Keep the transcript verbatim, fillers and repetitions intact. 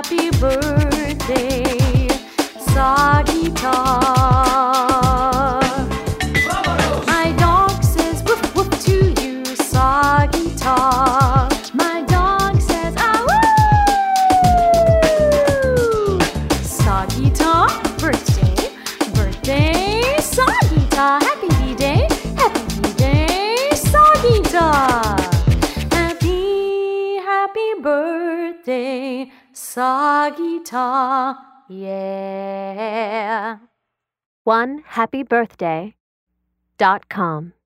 happy birthday, Sagita. My dog says woof woof to you, Sagita. My dog says ah woo. Sagita, birthday, birthday, Sagita. Happy B-Day, happy B-Day, Sagita. Happy, happy birthday, Sagita. Yeah. one happy birthday dot com